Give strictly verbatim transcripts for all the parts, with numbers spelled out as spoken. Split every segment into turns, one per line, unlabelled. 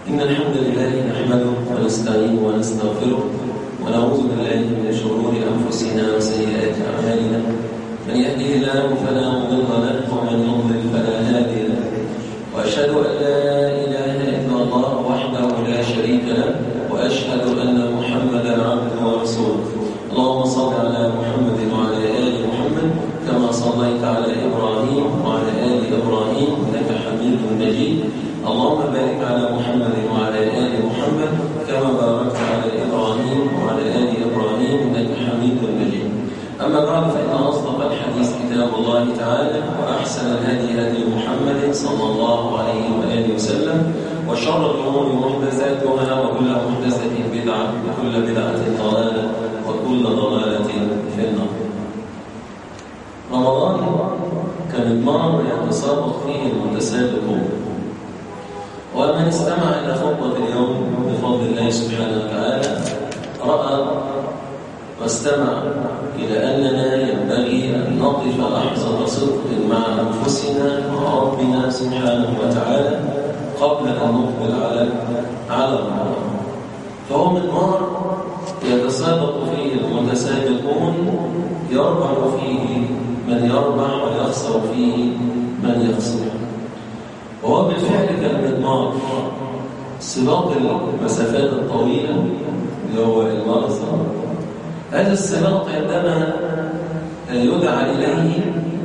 إن الحمد لله نحمده ونستعينه ونستغفره ونعوذ بالله من شرور أنفسنا وسيئات أعمالنا. من يهده الله فلا مضل له ومن يضلل فلا هادي له، وأشهد أن لا إله إلا الله وحده لا شريك له، وأشهد أن محمدا عبده ورسوله. اللهم صل على محمد وعلى آل محمد كما صليت على إبراهيم وعلى آل إبراهيم إنك حميد مجيد. اللهم بارك على محمد وعلى آل محمد كما باركت على إبراهيم وعلى آل إبراهيم إنك حميد مجيد. أما بعد، فإن أصدق الحديث كتاب الله تعالى، وأحسن الهدي هدي محمد صلى الله عليه وآله وسلم، وشر الأمور محدثاتها، وكل محدثة بدعة، وكل بدعة ضلالة، وكل ضلالة في النار. رمضان كمضمار يتسابق فيه المتسابقون، ومن استمع إلى خطبة اليوم بفضل الله سبحانه وتعالى رأى واستمع إلى أننا ينبغي أن نقف لحظة صدق مع أنفسنا وربنا سبحانه وتعالى قبل أن نقبل على على رمضان. فهو مضمار يتسابق فيه المتسابقون، يربح فيه من يربح ويخسر فيه من يخسر. وهو بالفعل كالمضمار سباق المسافات الطويلة اللي هو الماراثون. هذا السباق عندما يدعى إليه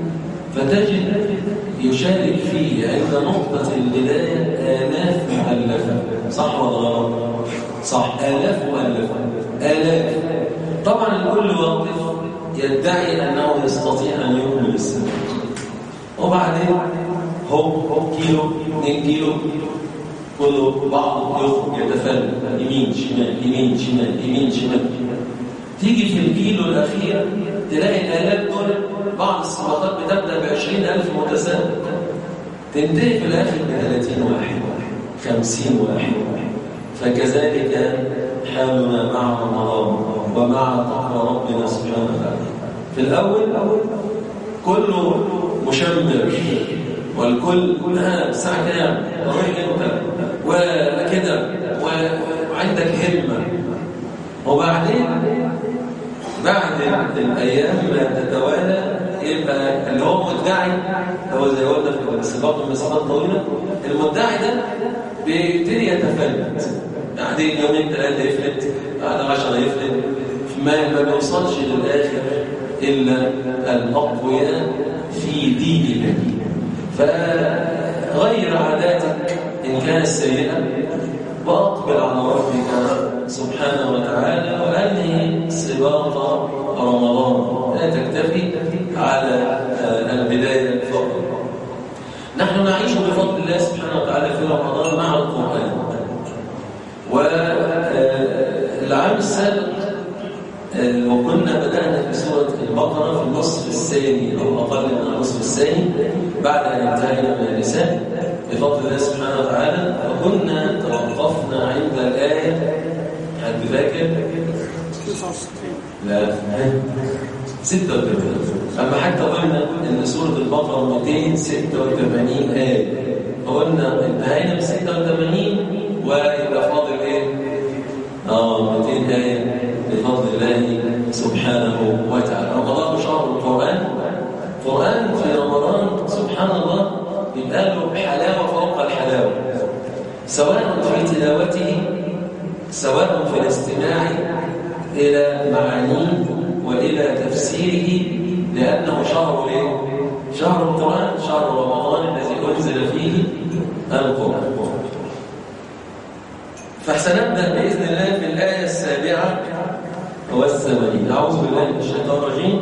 فتجد يشارك فيه عند نقطة البداية آلاف مؤلفة. صح ولا غلط؟ صح، آلاف مؤلفة، آلاف. طبعا الكل واقف يدعي أنه يستطيع أن يكمل السباق، وبعدين هوب هوب كيلو اثنين كيلو كله بعض يخرج يتفلت يمين شمال يمين شمال يمين شمال. تيجي في الكيلو الأخير تلاقي الآلاف دول بعض السباقات بتبدأ بعشرين ألف متسابق، تنتهي في الآخر بثلاثين واحد خمسين واحد. فكذلك حالنا مع رمضان ومع تقوى ربنا سبحانه وتعالى. في الأول كله مشمر، والكل آه الساعة كام روح انت وكده وعندك همة. وبعدين بعد الأيام ما تتوالى يبقى اللي هو مدعي، هو زي قلنا في السباق المسافات الطويلة، المدعي ده بيبتدي يتفلت، بعدين يومين ثلاثة يفلت، بعد عشرة يفلت، ما ما بيوصلش للآخر إلا الأقوياء في ديننا. فغير عاداتك إن كانت سيئة، وأقبل على ربك سبحانه وتعالى، وأنهي سباق رمضان. لا تكتفي على البداية فقط. نحن نعيش بفضل الله سبحانه وتعالى في رمضان مع القرآن. والعام السابق وكنا بدأنا في سورة البقرة في النصف الثاني أو أقل من النصف الثاني بعد أن انتهينا من النساء بفضل الله سبحانه وتعالى، وكنا توقفنا عند الآية، حد فاكر؟ لا ستة وثمانين. أما حتى قلنا إن سورة البقرة مئتين وستة وثمانين آية، فقلنا انتهينا ب ستة وثمانين ويبقى فاضل إيه؟ آه مئتين آية بفضل الله سبحانه وتعالى. رمضان شهر القرآن. القرآن في رمضان سبحان الله يبقى له حلاوة فوق الحلاوة، سواء في تلاوته سواء في الاستماع إلى معانيه وإلى تفسيره، لأنه شهر ليه؟ شهر القرآن، شهر رمضان الذي أنزل فيه القرآن. فسنبدأ بإذن الله في الآية السابعة والثمانين. أعوذ بالله من الشيطان الرجيم.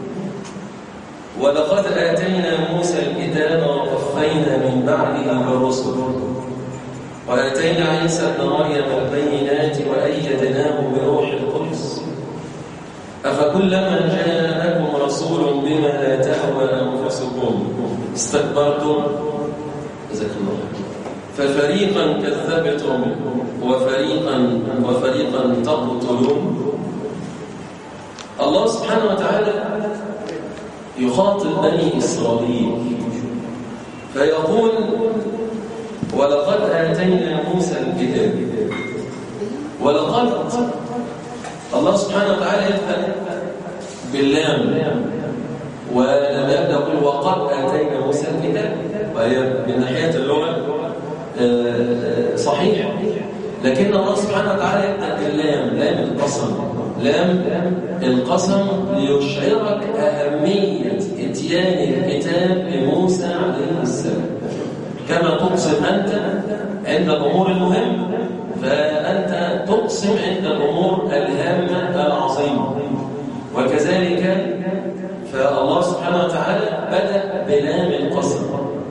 ولقد آتينا موسى الكتاب وقفينا من بعده بالرسل، وآتينا عيسى ابن مريم البينات وأيدناه بروح القدس، أفكلما جاءكم رسول بما لا تهوى أنفسكم استكبرتم جزاك الله ففريقا كذبتم وفريقا وفريقا تقتلون. الله سبحانه وتعالى يخاطب بني إسرائيل فيقول ولقد آتينا موسى الكتاب من ناحية اللغة صحيح، لكن الله سبحانه وتعالى يبدأ باللام، لام القسم، لام القسم ليشعرك أهمية إتيان الكتاب لموسى عليه السلام. كما تقسم أنت عند الأمور المهمة، فأنت تقسم عند الأمور الهامة العظيمة. وكذلك فالله سبحانه وتعالى بدأ بلام القسم،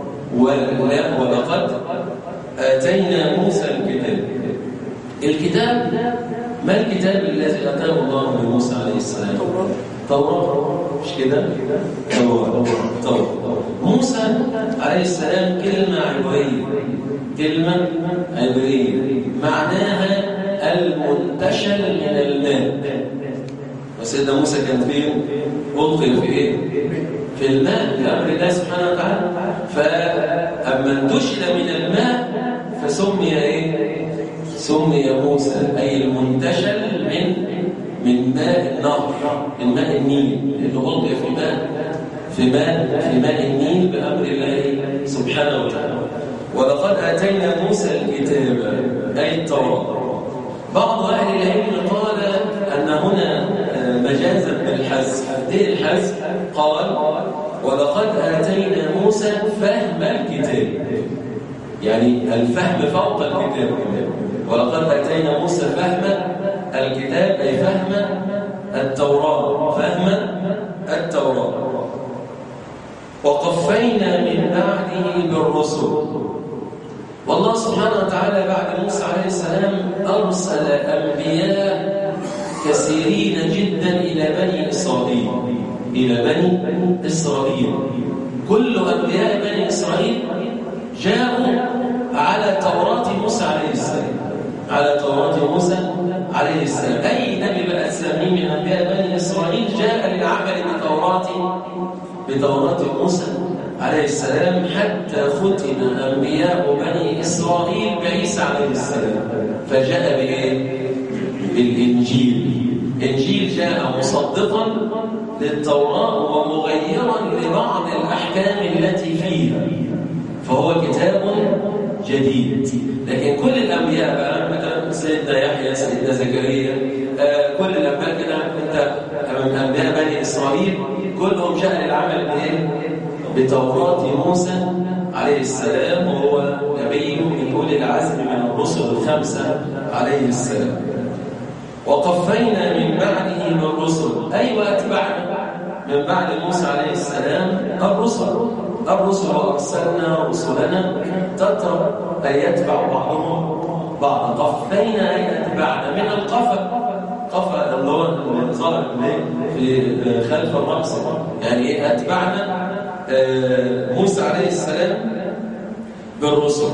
ولقد آتينا موسى الكتاب. الكتاب ما الكتاب الذي أتاه الله لموسى عليه السلام؟ توراة، مش كده؟ توراة. توراة. موسى عليه السلام كلمة عبرية، كلمة عبرية معناها المنتشل من الماء. وسيدنا موسى كان فين؟ ألقي في إيه؟ في الماء بأمر الله سبحانه وتعالى. فأما انتشل من الماء فسمي إيه؟ سمي موسى، أي المنتشل من من ماء النهر، من ماء النيل، اللي ألقي في ماء في ماء في ماء النيل بأمر الله سبحانه وتعالى. ولقد آتينا موسى الكتاب أي التوراة. بعض أهل العلم قال أن هنا مجازا بالحذف. ليه الحذف؟ قال ولقد آتينا موسى فهم الكتاب، يعني الفهم فوق الكتاب. ولقد آتينا موسى فهم الكتاب أي فهم التوراة، فهم التوراة. وقفينا من بعده بالرسل. والله سبحانه وتعالى بعد موسى عليه السلام أرسل أنبياء كثيرين جدا إلى بني إسرائيل، إلى بني إسرائيل. كل أنبياء بني إسرائيل جاءوا على توراة موسى عليه السلام، على توراة موسى عليه السلام. أي نبي بقى تسميه من أنبياء بني إسرائيل جاء للعمل بتوراة بتوراة موسى عليه السلام، حتى ختم أنبياء بني إسرائيل بعيسى عليه السلام. فجاء بإيه؟ بالإنجيل. إنجيل جاء مصدقا للتوراة ومغيرا لبعض الأحكام التي فيها، فهو كتاب جديد. لكن كل الأنبياء بقى مثلا سيدنا يحيى، سيدنا زكريا، آه كل الأنبياء كده أنت من أنبياء بني إسرائيل كلهم جاء للعمل بإيه؟ بتوراة موسى عليه السلام، وهو نبي من أولي العزم من الرسل الخمسة عليه السلام. وقفينا من بعده بالرسل، أي وأتبعنا من بعد موسى عليه السلام الرسل. الرسل وأرسلنا رسلنا تترى أي يتبع بعضهم بعض. قفينا أي أتبعنا من القفا، قفا اللي هو ظهر في خلف الرأس، يعني إيه؟ أتبعنا موسى عليه السلام بالرسل.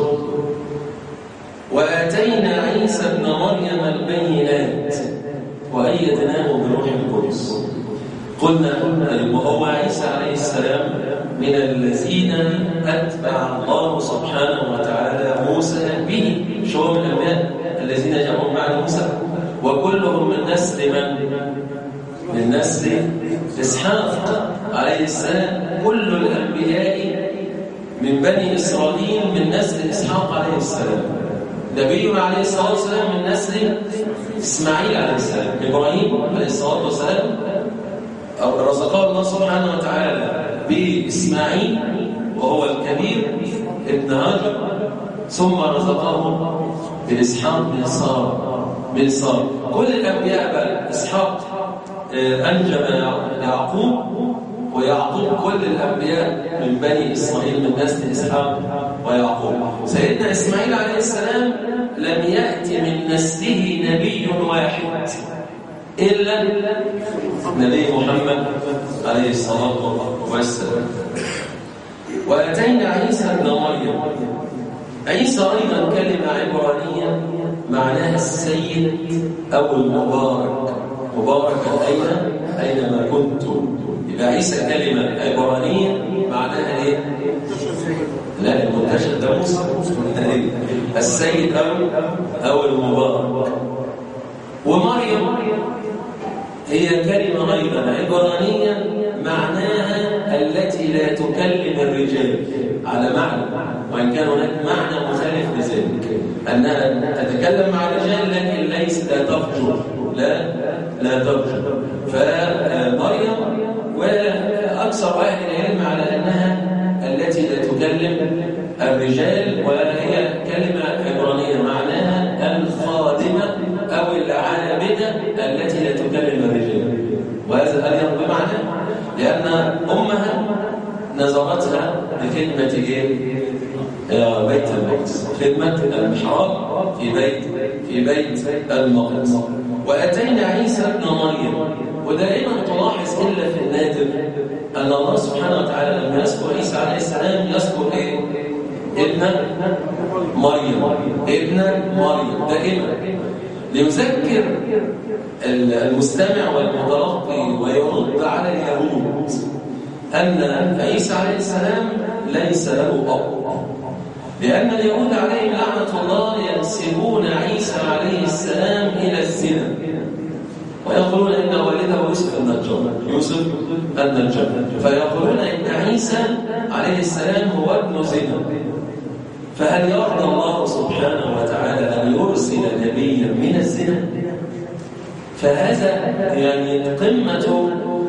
وآتينا عيسى ابن مريم البينات وأيدناه بروح القدس. قلنا وهو عيسى عليه السلام من الذين أتبع الله سبحانه وتعالى موسى به، مش هو من الأنبياء الذين جاءوا مع موسى، وكلهم من نسل من؟ من نسل إسحاق عليه السلام. كل الأنبياء من بني إسرائيل من نسل إسحاق عليه السلام. نبينا عليه الصلاة والسلام من نسل إسماعيل عليه السلام. إبراهيم عليه الصلاة والسلام رزقه الله سبحانه وتعالى بإسماعيل وهو الكبير ابن هاجر، ثم رزقه بإسحاق بن سارة بن سارة. كل الأنبياء بقى إسحاق أنجب يعقوب، ويعقوب كل الأنبياء من بني إسرائيل من نسل إسحاق ويعقوب. سيدنا إسماعيل عليه السلام لم يأتي من نسله نبي واحد إلا نبي محمد عليه الصلاة والسلام. وأتينا عيسى ابن مريم. عيسى أيضا كلمة عبرانية معناها السيد أو المبارك. مبارك أين؟ أينما كنتم. يبقى عيسى كلمة عبرانية معناها إيه؟ لا، المنتشر ده موسى. السيد أو أو المبارك. ومريم هي كلمة أيضا عبرانية معناها التي لا تكلم الرجال على معنى، وإن كان هناك معنى مخالف لذلك أنها تتكلم مع الرجال لكن ليس لا تفجر لا لا تفجر. فمريم وأكثر أهل العلم على أنها التي لا تكلم الرجال، وهي كلمة عبرانية معناها الخادمة أو العابدة التي لا تكلم الرجال، وهذا أيضا بمعنى لأن أمها نظرتها لخدمة إيه؟ بيت المقدس، خدمة المحراب في بيت في بيت المقدس. وأتينا عيسى ابن مريم، ودائما تلاحظ إلا في النادر أن الله سبحانه وتعالى لما يذكر عيسى عليه السلام يذكر إيه؟ ابن مريم، ابن مريم دائما ليذكر المستمع والمتلقي ويرد على اليهود أن عيسى عليه السلام ليس له أب، لأن اليهود عليهم لعنة الله ينسبون عيسى عليه السلام إلى الزنا، ويقولون إن والده يوسف النجار يوسف النجار فيقولون إن عيسى عليه السلام هو ابن زنا. فهل يرضى الله سبحانه وتعالى أن يرسل نبيا من الزنا؟ فهذا يعني قمة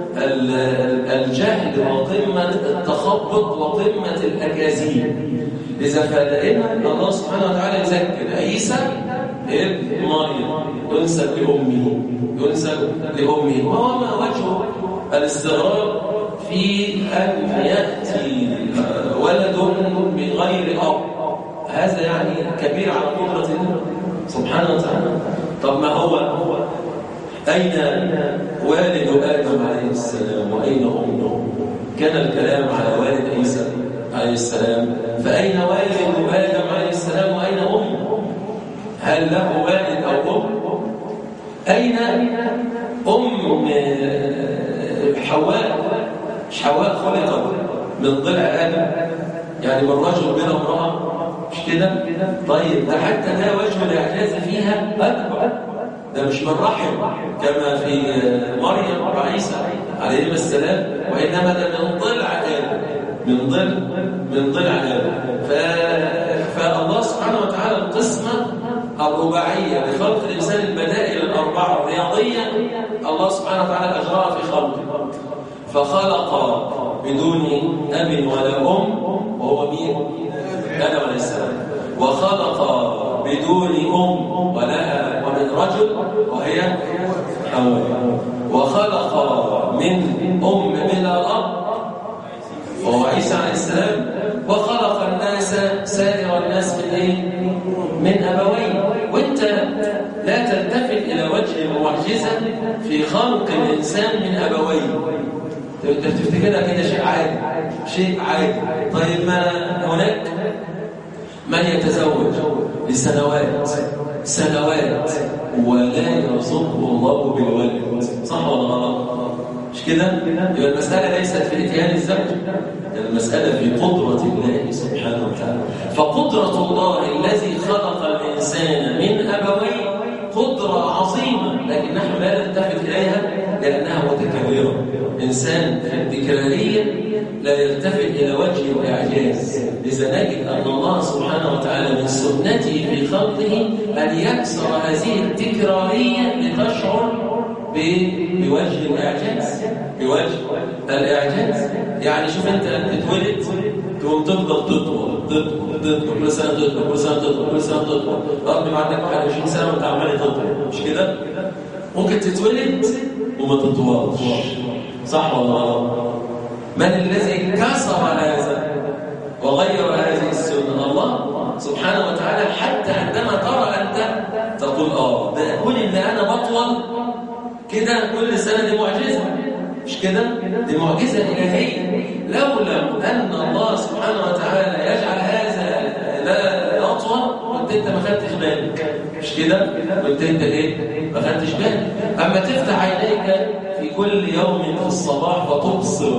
الجهل وقمة التخبط وقمة الأكاذيب. إذا فدائما الله سبحانه وتعالى يذكر عيسى ابن مريم ينسب لأمه ينسب لأمه وما وجه الاستغراب في أن يأتي ولد من غير أب؟ هذا يعني كبير على قدرة الله سبحانه وتعالى. طب ما هو أين والد آدم عليه السلام وأين أمه؟ كان الكلام على والد عيسى عليه السلام، فأين والد آدم عليه السلام وأين أمه؟ هل له والد أو أم؟ أين أم حواء؟ حواء خلقت من ضلع آدم، يعني من رجل بلا امرأة، مش كده؟ طيب ده حتى ده وجه الإعجاز فيها أكبر، ده مش من رحم كما في مريم وعيسى عليهما السلام، وإنما ده من ضلع آدم، من ضلع من ضلع آدم. فالله سبحانه وتعالى القسمة الرباعية لخلق الإنسان البدائل الأربعة الرياضية الله سبحانه وتعالى أجراها في خلقه، فخلق بدون أب ولا أم وهو مين؟ آدم عليه السلام، وخلق بدون أم ولا ومن رجل وهي حواء، وخلق من أم بلا أب وهو عيسى عليه السلام، وخلق الناس سائر الناس من ايه؟ من أبوين. وانت لا تلتفت إلى وجه المعجزة في خلق الإنسان من أبوين، تفتكرها كده شيء عادي شيء عادي. طيب ما هناك من يتزوج لسنوات سنوات ولا يرزقه الله بالولد، صح ولا غلط؟ مش كده؟ يبقى المسألة ليست في اتيان الزوج، المسألة في قدرة الله سبحانه وتعالى. فقدرة الله الذي خلق الإنسان من أبوين قدرة عظيمة، لكن نحن لا نلتفت إليها لأنها متكررة. إنسان في التكرارية لا يلتفت إلى وجه الإعجاز. لذا نجد أن الله سبحانه وتعالى من سنته في خلقه أن يكسر هذه التكرارية لتشعر بوجه الإعجاز، بوجه الإعجاز. يعني شوف أنت تتولد تقوم تفضل تطول تطول تطول كل سنة تطول كل سنة تطول كل سنة تطول رغم ما عندك واحد وعشرين سنة وأنت عمال تطول، مش كده؟ ممكن تتولد وما تطولش، صح ولا غلط؟ من الذي كسر هذا وغير هذه السنة؟ الله سبحانه وتعالى. حتى عندما ترى أنت تقول آه ده أقول إن أنا بطول كده كل سنة، دي معجزة، مش كده؟ دي معجزة إلهية. لولا أن الله سبحانه وتعالى يجعل هذا لا يطول كنت أنت ما خدتش بالك، مش كده؟ كنت أنت إيه؟ ما خدتش بالك. أما تفتح عينيك في كل يوم في الصباح فتبصر،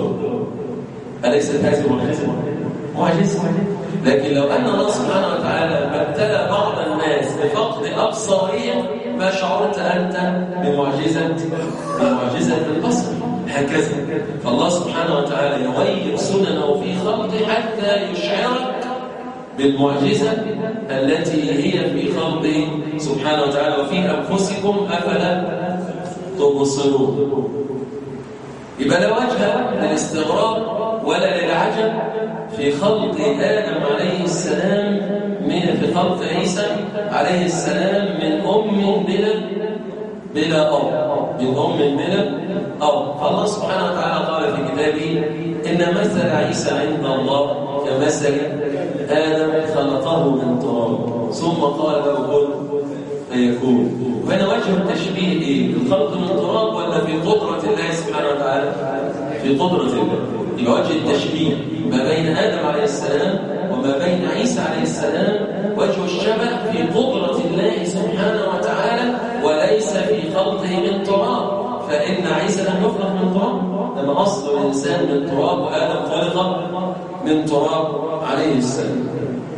أليست هذه معجزة؟ معجزة. لكن لو أن الله سبحانه وتعالى ابتلى بعض الناس بفقد أبصارهم ما شعرت أنت بمعجزة بمعجزة البصر. هكذا فالله سبحانه وتعالى يغير سننه في خلقه حتى يشعرك بالمعجزة التي هي في خلقه سبحانه وتعالى. وفي أنفسكم أفلا تبصرون. يبقى لا وجه للاستغراب ولا للعجب في خلق آدم عليه السلام من في خلق عيسى عليه السلام من أم بلا بلا أب من أم بلا أب. فالله سبحانه وتعالى قال في كتابه إن مثل عيسى عند الله كمثل آدم خلقه من تراب ثم قال له كن فيكون. وهنا وجه التشبيه إيه؟ الخلق من تراب ولا في قدرة الله سبحانه وتعالى؟ في قدرة الله. يبقى وجه التشبيه ما بين آدم عليه السلام وما بين عيسى عليه السلام وجه الشبه في قدرة الله سبحانه وتعالى وليس في خلقه من تراب. فإن عيسى لم يخلق من تراب، لما أصل الإنسان من تراب وآدم خلق من تراب عليه السلام.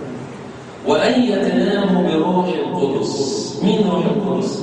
وأيدناه بروح القدس. مين روح القدس؟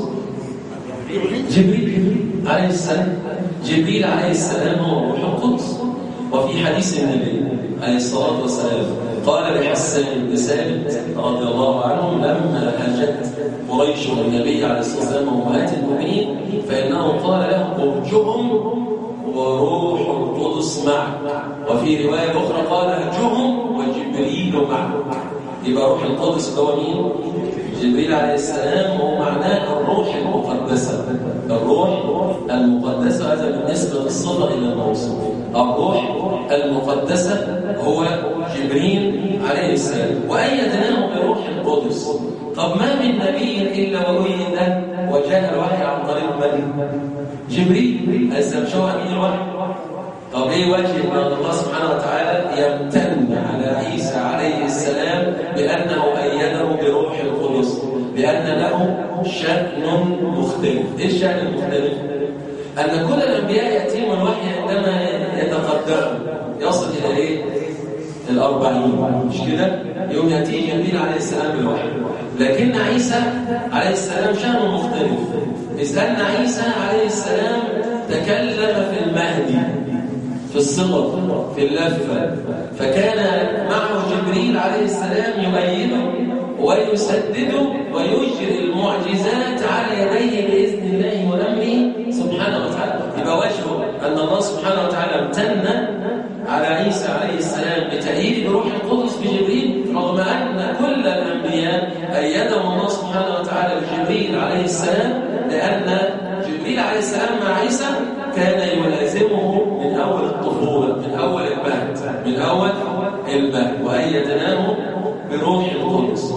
جبريل عليه السلام. جبريل عليه السلام هو روح القدس. وفي حديث النبي عليه الصلاة والسلام قال لحسان بن ثابت رضي الله عنه لما هاجت قريش والنبي عليه الصلاة والسلام وأمهات المؤمنين فإنه قال له ارجهم وروح القدس معك. وفي رواية أخرى قال ارجهم وجبريل معك. يبقى روح القدس هو مين؟ جبريل عليه السلام. وهو معناه الروح المقدسة. الروح المقدسة هذا بالنسبة للصفة إلى الموصوف. الروح المقدسة هو جبريل عليه السلام. وأيدناه بروح القدس. طب ما من نبي إلا وأيد وجاء الوحي عن طريق من؟ جبريل عليه السلام. شو أمين الوحي؟ طب ايه وجه ان الله سبحانه وتعالى يمتن على عيسى عليه السلام بانه ايده بروح القدس؟ لان له شأن مختلف. ايه الشأن المختلف؟ ان كل الانبياء يتم الوحي عندما يتقدم يصل الى ايه؟ الأربعين، مش كده؟ يوم يأتي جبريل عليه السلام بالوحي. لكن عيسى عليه السلام شأنه مختلف، إذ أن عيسى عليه السلام تكلم في المهدي في الصغر في اللفة، فكان معه جبريل عليه السلام يؤيده ويسدده ويجري المعجزات على يديه بإذن الله وأمره سبحانه وتعالى. يبقى وجهه أن الله سبحانه وتعالى امتن على عيسى عليه السلام بتأييد بروح القدس بجبريل، رغم أن كل الأنبياء أيدهم الله سبحانه وتعالى بجبريل عليه السلام، لأن جبريل عليه السلام مع عيسى كان يلازمه من أول الطفولة، من أول المهد، من أول المهد. وأيدناه بروح القدس.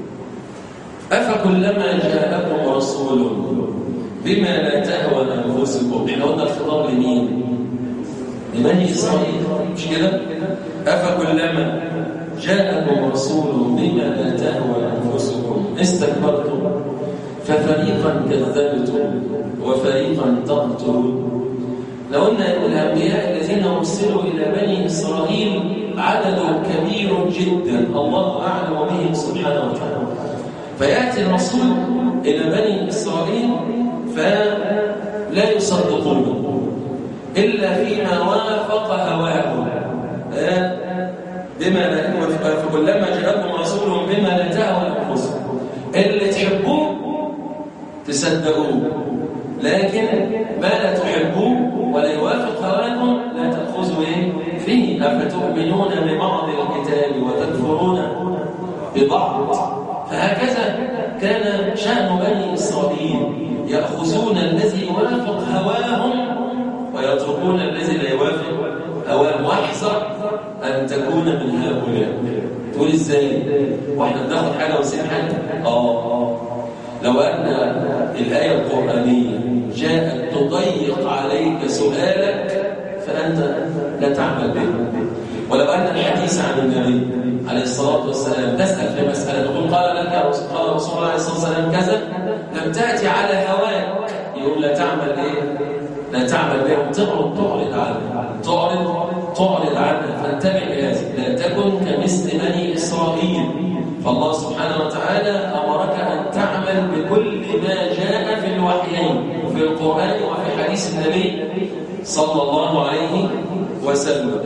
أفكلما جاءكم رسول بما لا تهوى أنفسكم. احنا قلنا الخطاب لمين؟ لبني إسرائيل، مش كده؟ أفكلما جاءكم رسول بما لا تهوى أنفسكم استكبرتم ففريقا كذبتم وفريقا تقتلون. لو أن الأنبياء الذين أرسلوا إلى بني إسرائيل عدد كبير جدا الله أعلم بهم سبحانه وتعالى، فيأتي الرسول إلى بني إسرائيل فلا يصدقونه إلا فيما وافق هواهم بما لا فكلما جاءكم رسول بما لا تهوى أنفسكم. اللي تحبوه تصدقوه، لكن ما لا تحبوه ولا يوافق هواكم لا تأخذوا فيه. أفتؤمنون ببعض الكتاب وتكفرون ببعض. فهكذا كان شأن بني إسرائيل، يأخذون الذي يوافق هواهم ويتركون الذي لا يوافق هواهم. واحذر أن تكون من هؤلاء. تقول إزاي؟ وإحنا بناخد حاجة ونسيب حاجة؟ آه لو أن الآية القرآنية جاءت تضيق عليك سؤالك فأنت لا تعمل به. ولو أن الحديث عن النبي عليه الصلاة والسلام تسأل في مسألة تقول قال لك قال رسول الله عليه الصلاة والسلام كذا، لم تأتي على هواك، يقول لا تعمل إيه؟ لا تعمل بها. تعرض تعرض عنها، تعرض تعرض عنها. فانتبه لهذا، لا تكن كمثل بني إسرائيل. فالله سبحانه وتعالى أمرك أن تعمل بكل ما جاء في الوحيين وفي القرآن وفي حديث النبي صلى الله عليه وسلم.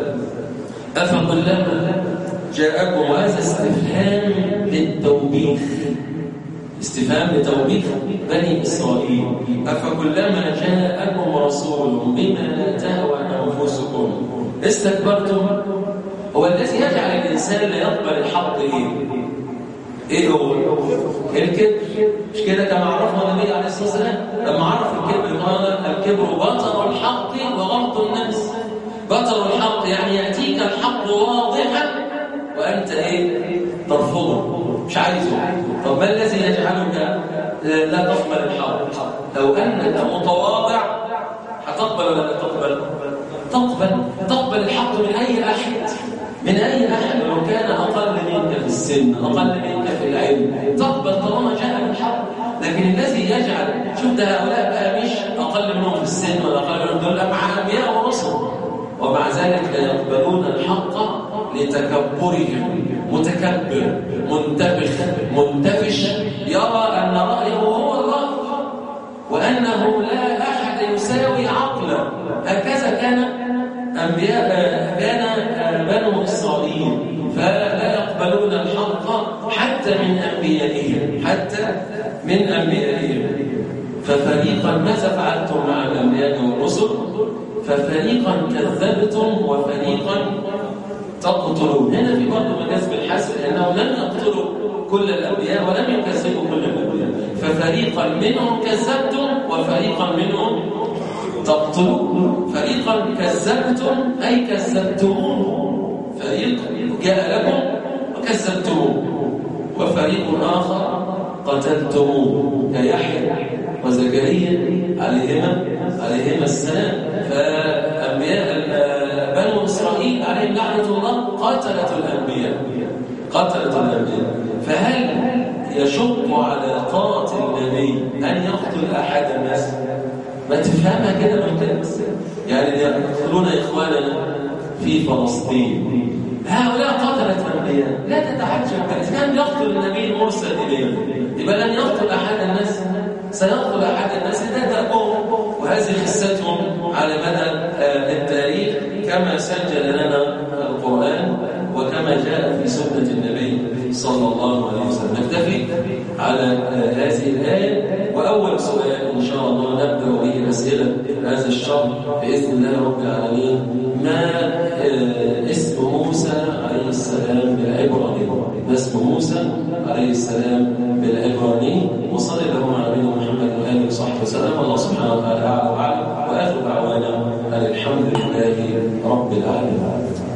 أفكلما جاءكم، هذا استفهام للتوبيخ، استفهام لتوبيخ بني إسرائيل. أفكلما جاءكم رسول بما لا تهوى أنفسكم استكبرتم. هو الذي يجعل الإنسان لا يقبل الحق إيه؟ إيه هو؟ الكبر. مش كده كما عرفنا النبي عليه الصلاة والسلام لما عرف الكبر قال الكبر بطر الحق وغمط الناس. بطر الحق يعني يأتيك الحق واضحا وأنت إيه؟ ترفضه، مش عايزه. طب ما الذي يجعلك لا تقبل الحق؟ لو أنك متواضع هتقبل ولا لا تقبل؟ تقبل تقبل الحق من أي أحد، من أي أحد لو كان أقل منك في السن، أقل منك في العلم، تقبل طالما جاء الحق. لكن الذي يجعل، شوف ده هؤلاء بقى مش أقل منهم في السن ولا أقل منهم، دول أنبياء ورسل، ومع ذلك لا يقبلون الحق لتكبرهم. متكبر منتبخ منتفش يرى أن رأيه هو الرأي وأنه لا أحد يساوي عقله. هكذا كان أنبياء كان بنو إسرائيل، فلا يقبلون الحق حتى من أنبيائهم، حتى من أنبيائهم. ففريقا ماذا فعلتم مع الأنبياء والرسل؟ ففريقا كذبتم وفريقا تقتلون. هنا في برضه مجاز بالحسب، لأنهم لم يقتلوا كل الأنبياء ولم يكذبوا كل الأنبياء. ففريقا منهم كذبتم وفريقا منهم تقتلون. فريقا كذبتم أي كذبتموه، فريق جاء لكم وكذبتموه، وفريق آخر قتلتموه كيحيى وزكريا عليهما عليهما السلام. فأنبياء بنو إسرائيل عليهم لعنة الله قتلت الأنبياء قتلت الأنبياء. فهل يشق على قاتل النبي أن يقتل أحد الناس؟ ما تفهمها كده من كده، يعني يقتلون إخواننا في فلسطين، هؤلاء قتلت الأنبياء. لا تتعجب، إذا كان يقتل النبي المرسل إليه يبقى لن يقتل أحد الناس، سيقتل أحد الناس. ده دابهم، وهذه قصتهم على مدى التاريخ كما سجل لنا القرآن وكما جاء في سنة النبي صلى الله عليه وسلم. نكتفي على هذه الآية. وأول سؤال إن شاء الله نبدأ به أسئلة هذا الشهر بإذن الله رب العالمين: ما اسم موسى عليه السلام بالعبراني؟ ما اسم موسى عليه السلام بالعبراني؟ وصلى الله على نبينا محمد وآله وصحبه وسلم. الله سبحانه وتعالى أعلم وأعلم، وآخر دعوانا أن الحمد لله رب العالمين.